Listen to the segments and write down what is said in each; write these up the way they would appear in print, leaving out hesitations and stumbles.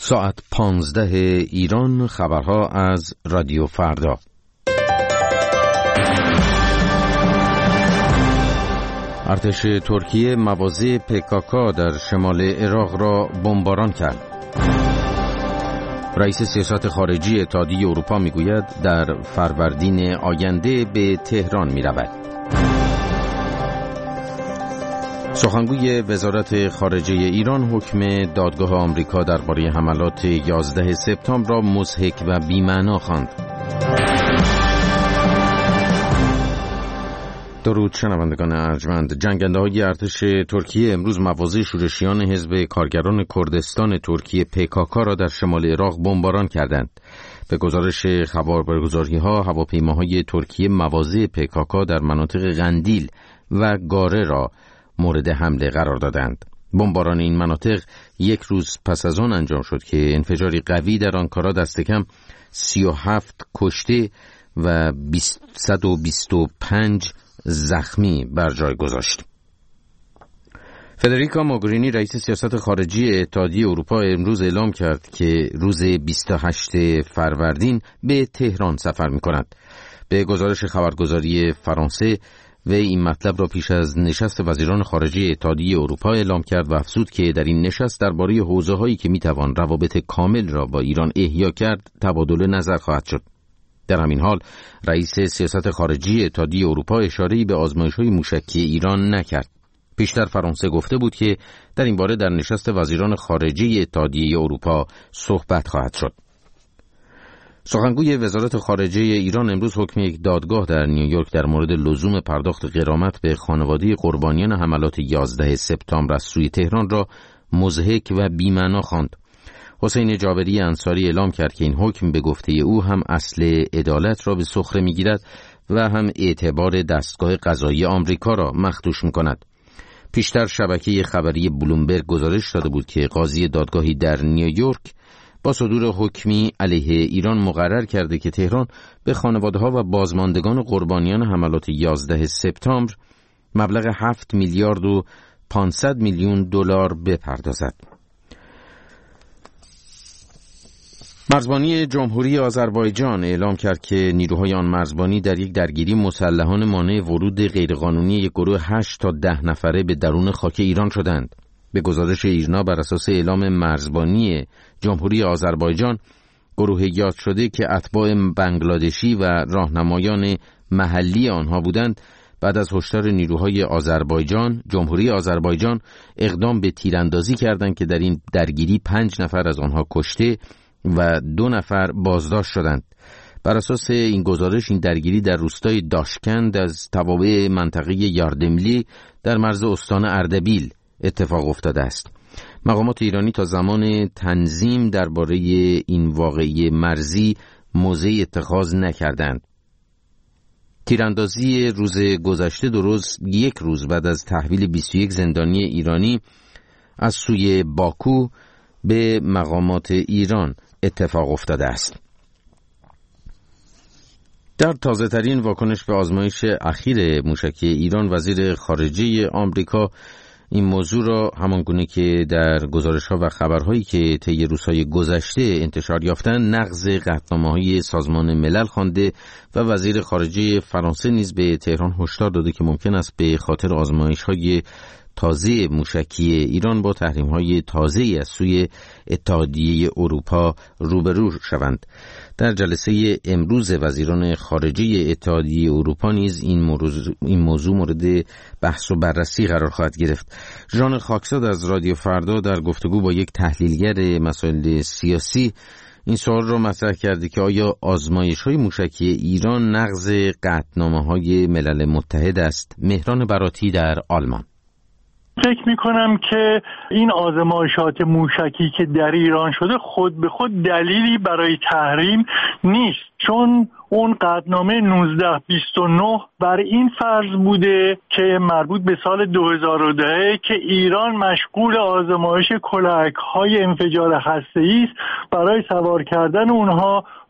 ساعت 15 ایران، خبرها از رادیو فردا. ارتش ترکیه مواضع PKK در شمال عراق را بمباران کرد. رئیس سیاست خارجی اتحادیه اروپا میگوید در فروردین آینده به تهران میرود. سخنگوی وزارت خارجه ایران حکم دادگاه آمریکا درباره حملات 11 سپتامبر را مضحک و بی‌معنا خواند. درود شنوندگان ارجمند. جنگنده‌های ارتش ترکیه امروز مواضع شورشیان حزب کارگران کردستان ترکیه PKK را در شمال عراق بمباران کردند. به گزارش خبرگزاری‌ها، هواپیماهای ترکیه مواضع PKK در مناطق قندیل و گاره را مورد حمله قرار دادند. بمباران این مناطق یک روز پس از آن انجام شد که انفجاری قوی در آنکارا دست کم 37 کشته و 125 زخمی بر جای گذاشت. فدریکا موگرینی رئیس سیاست خارجی اتحادیه اروپا امروز اعلام کرد که روز 28 فروردین به تهران سفر می‌کند. به گزارش خبرگزاری فرانسه و این مطلب را پیش از نشست وزیران خارجه اتحادیه اروپا اعلام کرد و افزود که در این نشست درباره حوزه‌هایی که می‌توان روابط کامل را با ایران احیا کرد تبادل نظر خواهد شد. در همین حال رئیس سیاست خارجی اتحادیه اروپا اشاره‌ای به آزمایش‌های موشکی ایران نکرد. پیشتر فرانسه گفته بود که در این باره در نشست وزیران خارجه اتحادیه اروپا صحبت خواهد شد. سخنگوی وزارت خارجه ایران امروز حکم یک دادگاه در نیویورک در مورد لزوم پرداخت غرامت به خانواده قربانیان حملات 11 سپتامبر از سوی تهران را مضحک و بی‌معنا خواند. حسین جابری انصاری اعلام کرد که این حکم به گفته او هم اصل عدالت را به سخره می‌گیرد و هم اعتبار دستگاه قضایی آمریکا را مخدوش می‌کند. پیشتر شبکه خبری بلومبرگ گزارش داده بود که قاضی دادگاهی در نیویورک با صدور حکمی علیه ایران مقرر کرده که تهران به خانواده‌ها و بازماندگان قربانیان حملات 11 سپتامبر مبلغ 7 میلیارد و 500 میلیون دلار بپردازد. مرزبانی جمهوری آذربایجان اعلام کرد که نیروهای آن مرزبانی در یک درگیری مسلحانه مانع ورود غیرقانونی یک گروه 8 تا 10 نفره به درون خاک ایران شدند. به گزارش ایرنا بر اساس اعلام مرزبانی جمهوری آذربایجان، گروه یاد شده که اتباع بنگلادشی و راهنمایان محلی آنها بودند، بعد از هشدار نیروهای آذربایجان، جمهوری آذربایجان اقدام به تیراندازی کردند که در این درگیری 5 نفر از آنها کشته و 2 نفر بازداشت شدند. بر اساس این گزارش این درگیری در روستای داشکند از توابع منطقه یاردملی در مرز استان اردبیل اتفاق افتاده است. مقامات ایرانی تا زمان تنظیم درباره این واقعه مرزی موضعی اتخاذ نکردند. تیراندازی روز گذشته درست یک روز بعد از تحویل 21 زندانی ایرانی از سوی باکو به مقامات ایران اتفاق افتاده است. در تازه‌ترین واکنش به آزمایش اخیر موشکی ایران، وزیر خارجه آمریکا این موضوع را همانگونه که در گزارش‌ها و خبرهایی که طی روزهای گذشته انتشار یافتند نقض قطعنامه‌های سازمان ملل خوانده و وزیر خارجه فرانسه نیز به تهران هشدار داده که ممکن است به خاطر آزمایش‌های تازه موشکی ایران با تحریم‌های تازه‌ای از سوی اتحادیه اروپا روبرو شوند. در جلسه امروز وزیران خارجه اتحادیه اروپا نیز این موضوع مورد بحث و بررسی قرار خواهد گرفت. ژان خاکزاد از رادیو فردا در گفتگو با یک تحلیلگر مسائل سیاسی این سوال را مطرح کرده که آیا آزمایش‌های موشکی ایران نقض قطعنامه‌های ملل متحد است؟ مهران براتی در آلمان. فکر میکنم که این آزمایشات موشکی که در ایران شده خود به خود دلیلی برای تحریم نیست، چون اون قطعنامه 1929 بر این فرض بوده که مربوط به سال 2010 که ایران مشغول آزمایش کلاهک‌های انفجار هسته‌ای است برای سوار کردن اونها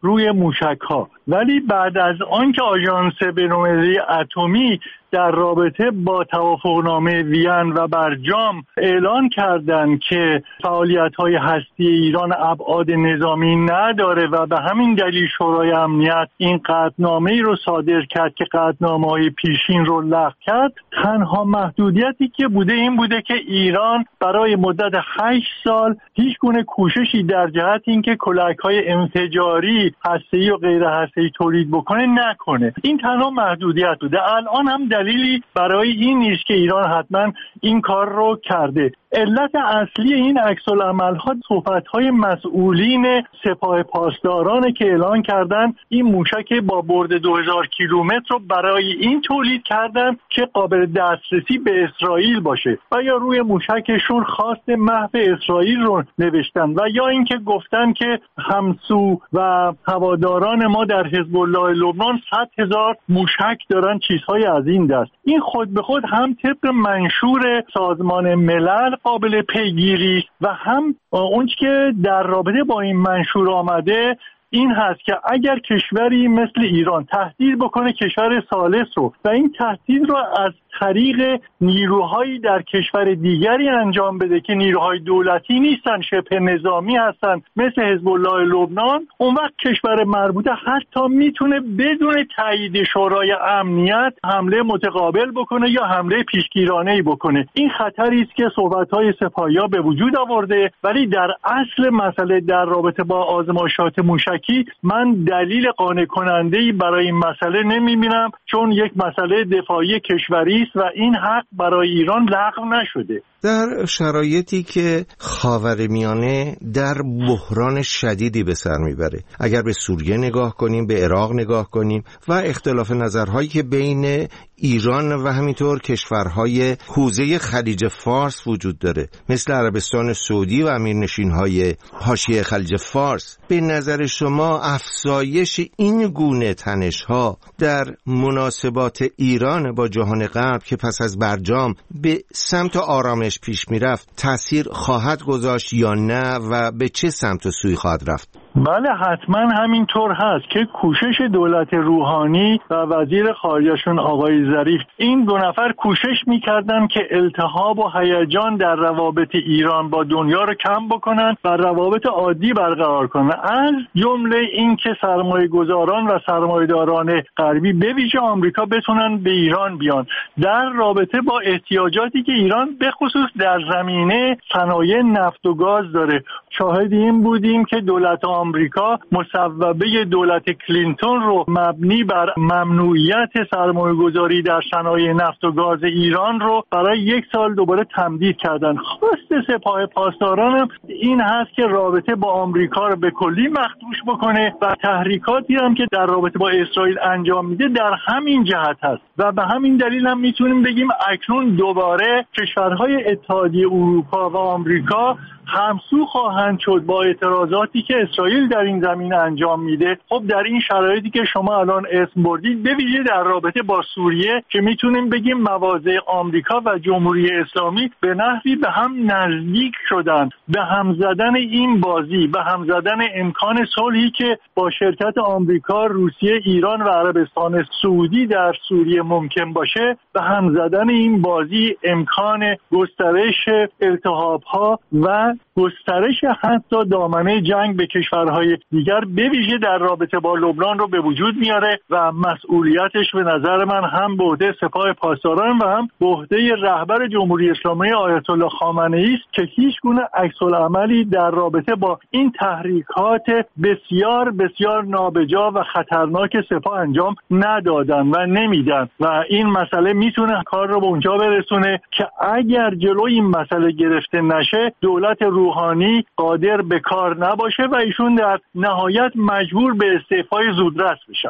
روی موشک‌ها. ولی بعد از آنکه آژانس بین‌المللی اتمی در رابطه با توافقنامه وین و برجام اعلان کردند که فعالیت‌های هستی ایران ابعاد نظامی نداره و به همین دلیل شورای امنیت این قطعنامه‌ای رو صادر کرد که قطعنامه‌های پیشین رو لغو کرد، تنها محدودیتی که بوده این بوده که ایران برای مدت 8 سال هیچ گونه کوششی در جهت اینکه کلاهک‌های انفجاری هسته‌ای و غیر هسته‌ای تولید بکنه نکنه. این تنها محدودیت بوده. الان هم دلیلی برای این نیست که ایران حتما این کار رو کرده. علت اصلی این عکس‌العمل‌ها صحبت‌های مسئولین سپاه پاسداران که اعلان کردن این موشک با برد 2000 کیلومتر رو برای این تولید کردن که قابل دسترسی به اسرائیل باشه و یا روی موشکشون خواست محو اسرائیل رو نوشتن و یا اینکه گفتن که همسو و هواداران ما در حزب الله لبنان 100,000 موشک دارن، چیزهای از این دست. این خود به خود هم طبق منشور سازمان ملل قابل پیگیری و هم اون که در رابطه با این منشور آمده این هست که اگر کشوری مثل ایران تهدید بکنه کشور ثالث رو و این تهدید رو از طریق نیروهایی در کشور دیگری انجام بده که نیروهای دولتی نیستن، شبه نظامی هستن مثل حزب الله لبنان، اون وقت کشور مربوطه حتی میتونه بدون تایید شورای امنیت حمله متقابل بکنه یا حمله پیشگیرانه‌ای بکنه. این خطری است که صحبت‌های سپاهیا به وجود آورده، ولی در اصل مسئله در رابطه با آزمایشات موشکی من دلیل قانع کننده‌ای برای این مسئله نمی‌بینم، چون یک مسئله دفاعی کشوری است و این حق برای ایران لغو نشده. در شرایطی که خاورمیانه در بحران شدیدی به سر میبره، اگر به سوریه نگاه کنیم، به عراق نگاه کنیم و اختلاف نظرهایی که بین ایران و همینطور کشورهای حوزه خلیج فارس وجود داره مثل عربستان سعودی و امیرنشینهای حاشیه خلیج فارس، به نظر شما افزایش این گونه تنش‌ها در مناسبات ایران با جهان غرب که پس از برجام به سمت آرامش پیش میرفت تأثیر خواهد گذاشت یا نه و به چه سمت و سوی خواهد رفت؟ بله حتما همینطور هست که کوشش دولت روحانی و وزیر خارجه‌شون آقای ظریف این دو نفر کوشش می‌کردن که التهاب و هیجان در روابط ایران با دنیا رو کم بکنن و روابط عادی برقرار کنن، از جمله این که سرمایه‌گذاران و سرمایه‌داران غربی به ویژه آمریکا بتونن به ایران بیان در رابطه با احتیاجاتی که ایران به خصوص در زمینه صنایع نفت و گاز داره. شاهد این بودیم که دولت آمریکا مصوبه دولت کلینتون رو مبنی بر ممنوعیت سرمایه‌گذاری در صنایع نفت و گاز ایران رو برای 1 سال دوباره تمدید کردن. خواست سپاه پاسداران این هست که رابطه با آمریکا رو به کلی مخدوش بکنه و تحریکاتی هم که در رابطه با اسرائیل انجام میده در همین جهت هست و به همین دلیل هم میتونیم بگیم اکنون دوباره کشورهای اتحادیه اروپا و آمریکا همسو خواهند شد با اعتراضاتی که اسرائیل در این زمینه انجام میده. خب در این شرایطی که شما الان اسم بردید، به ویژه در رابطه با سوریه که میتونیم بگیم مواضع آمریکا و جمهوری اسلامی به نحوی به هم نزدیک شدن، به هم زدن این بازی، به هم زدن امکان صلحی که با شرکت آمریکا، روسیه، ایران و عربستان سعودی در سوریه ممکن باشه، به هم زدن این بازی امکان گسترش التهاب‌ها و گسترش حتی دامنه جنگ به کشورهای دیگر به ویژه در رابطه با لبنان رو به وجود میاره و مسئولیتش به نظر من هم به عهده سپاه پاسداران و هم به عهده رهبر جمهوری اسلامی آیت الله خامنه‌ای است که هیچ گونه عکس‌العملی در رابطه با این تحریکات بسیار بسیار نابجا و خطرناک سپاه انجام ندادن و نمیدن و این مسئله میتونه کار رو به اونجا برسونه که اگر جلوی این مسئله گرفته نشه دولت روحانی قادر به کار نباشه و ایشون در نهایت مجبور به استعفای زودرس بشن.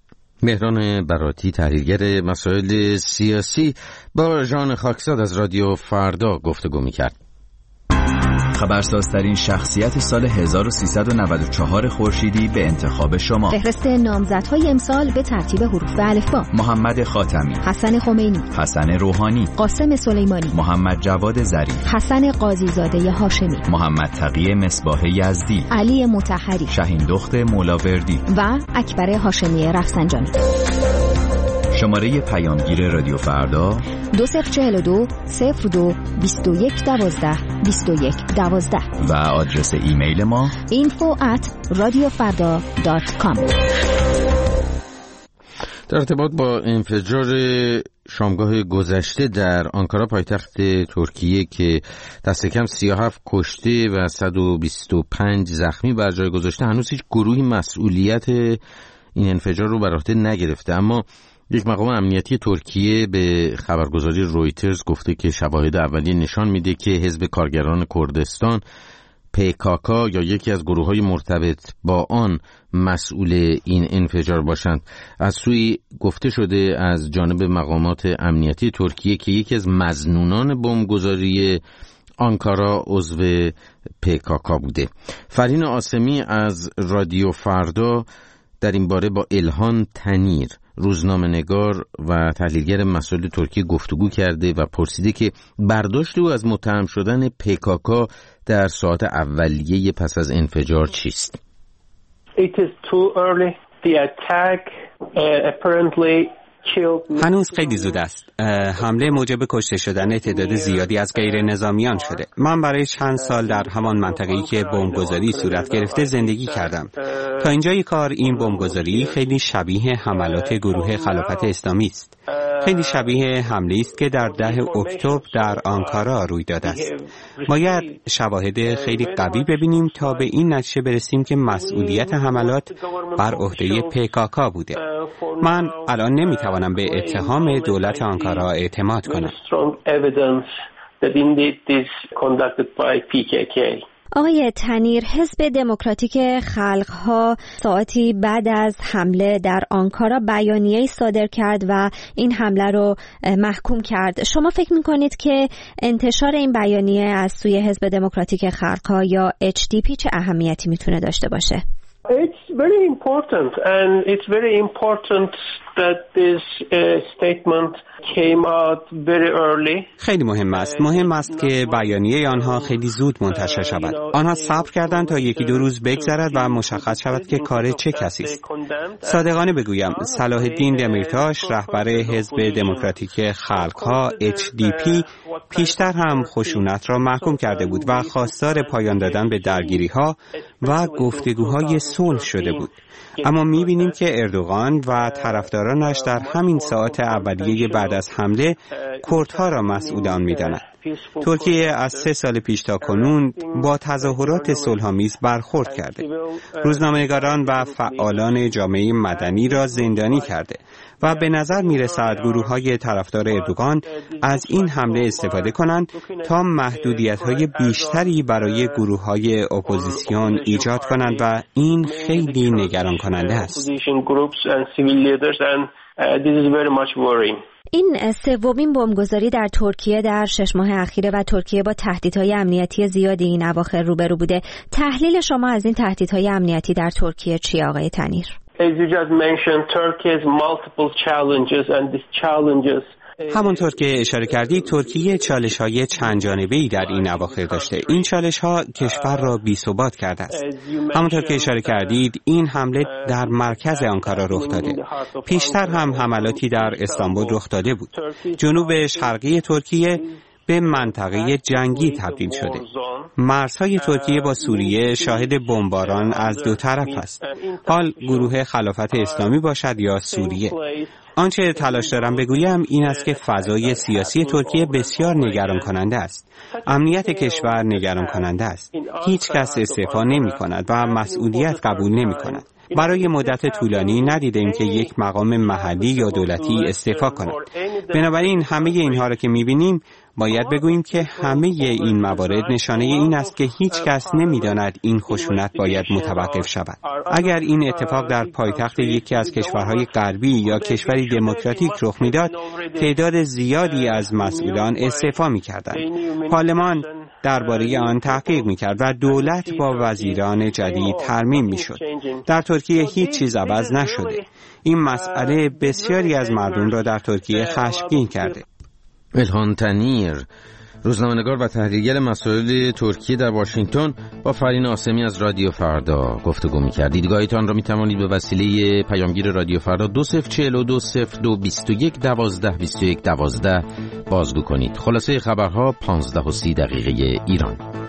مهران براتی، تحلیلگر مسائل سیاسی، با ژان خاکزاد از رادیو فردا گفتگو می‌کرد. خبرسازترین شخصیت سال 1394 خورشیدی به انتخاب شما. فهرست نامزدهای امسال به ترتیب حروف الفبا: محمد خاتمی، حسن خمینی، حسن روحانی، قاسم سلیمانی، محمد جواد ظریف، حسن قاضیزاده هاشمی، محمد تقی مصباح یزدی، علی مطهری، شهین دخت مولاوردی و اکبر هاشمی رفسنجانی. شماره پیامگیر رادیو فردا 2042 02 21 12 21 12 و آدرس ایمیل ما info@radiofarda.com. در ارتباط با انفجار شامگاه گذشته در آنکارا پایتخت ترکیه که دست کم 37 کشته و 125 زخمی بر جای گذاشته، هنوز هیچ گروهی مسئولیت این انفجار رو بر عهده نگرفته، اما یک مقام امنیتی ترکیه به خبرگزاری رویترز گفته که شواهد اولیه نشان میده که حزب کارگران کردستان PKK یا یکی از گروه‌های مرتبط با آن مسئول این انفجار باشند. از سوی گفته شده از جانب مقامات امنیتی ترکیه که یکی از مظنونان بمبگذاری آنکارا عضو PKK بوده. فرین آسمی از رادیو فردا در این باره با الهان تنیر، روزنامه‌نگار و تحلیلگر مسائل ترکیه گفتگو کرده و پرسیده که برداشت او از متهم شدن PKK در ساعات اولیه پس از انفجار چیست؟ It is too early. The attack apparently هنوز خیلی زود است. حمله موجب کشته شدن تعداد زیادی از غیر نظامیان شده. من برای چند سال در همان منطقه‌ای که بمبگذاری صورت گرفته زندگی کردم. تا اینجای کار این بمبگذاری خیلی شبیه حملات گروه خلافت اسلامی است. خیلی شبیه حمله است که در 10 اکتبر در آنکارا روی داده است. باید شواهد خیلی قوی ببینیم تا به این نتیجه برسیم که مسئولیت حملات بر عهده PKK بوده. من الان نمیتوانم به اتهام دولت آنکارا اعتماد کنم. آقای تنیر، حزب دموکراتیک خلق‌ها ساعتی بعد از حمله در آنکارا بیانیه‌ای صادر کرد و این حمله رو محکوم کرد. شما فکر می‌کنید که انتشار این بیانیه از سوی حزب دموکراتیک خلق‌ها یا HDP چه اهمیتی میتونه داشته باشه؟ It's very important and it's very important that this statement came out very early. خیلی مهم است. مهم است که بیانیه آنها خیلی زود منتشر شود. آنها صبر کردند تا یکی دو روز بگذرد و مشخص شود که کار چه کسی است. صادقانه بگویم صلاح الدین دمیرتاش رهبر حزب دموکراتیک خلق‌ها HDP پیشتر هم خشونت را محکوم کرده بود و خواستار پایان دادن به درگیری‌ها و گفتگوهای صلح شده بود. اما می‌بینیم که اردوغان و طرفدارانش در همین ساعات اولیه بعد از حمله کردها را مسئول آن می‌دانند. ترکیه از 3 سال پیش تا کنون با تظاهرات صلح‌آمیز برخورد کرده. روزنامه‌نگاران و فعالان جامعه مدنی را زندانی کرده و به نظر می‌رسد گروه‌های طرفدار اردوغان از این حمله استفاده کنند تا محدودیت‌های بیشتری برای گروه‌های اپوزیسیون ایجاد کنند و این خیلی نگران کننده است. این سومین بمبگذاری در ترکیه در 6 ماه اخیره و ترکیه با تهدیدهای امنیتی زیادی این اواخر روبرو بوده. تحلیل شما از این تهدیدهای امنیتی در ترکیه چیه آقای تنیر؟ As you just mentioned, Turkey has multiple challenges and these challenges همونطور که اشاره کردید ترکیه چالش‌های چند جانبه‌ای در این اواخر داشته. این چالش‌ها کشور را بی‌ثبات کرده است. همونطور که اشاره کردید این حمله در مرکز آنکارا رخ داده. پیشتر هم حملاتی در استانبول رخ داده بود. جنوب شرقی ترکیه به منطقه جنگی تبدیل شده. مرزهای ترکیه با سوریه شاهد بمباران از دو طرف است. حال گروه خلافت اسلامی باشد یا سوریه. آنچه تلاش دارم بگویم این است که فضای سیاسی ترکیه بسیار نگران کننده است. امنیت کشور نگران کننده است. هیچ کس استعفا نمی کند و مسئولیت قبول نمی کند. برای مدت طولانی ندیدیم که یک مقام محلی یا دولتی استعفا کند. بنابراین همه اینها را که می‌بینیم باید بگوییم که همه این موارد نشانه این است که هیچ کس نمی‌داند این خشونت باید متوقف شود. اگر این اتفاق در پایتخت یکی از کشورهای غربی یا کشوری دموکراتیک رخ می‌داد، تعداد زیادی از مسئولان استعفا می‌کردند. پارلمان درباره آن تحقیق می‌کرد و دولت با وزیران جدید ترمیم می‌شد. در ترکیه هیچ چیز عوض نشده. این مسئله بسیاری از مردم را در ترکیه خشمگین کرده. الهان تنیر، روزنامه‌نگار و تحلیلگر مسائل ترکیه در واشنگتن، با فرین آسمی از رادیو فردا گفتگو می‌کرد. دیدگاهتان را می‌توانید به وسیله پیامگیر رادیو فردا 20420221122112 بازگو کنید. خلاصه خبرها 15:30 ایران.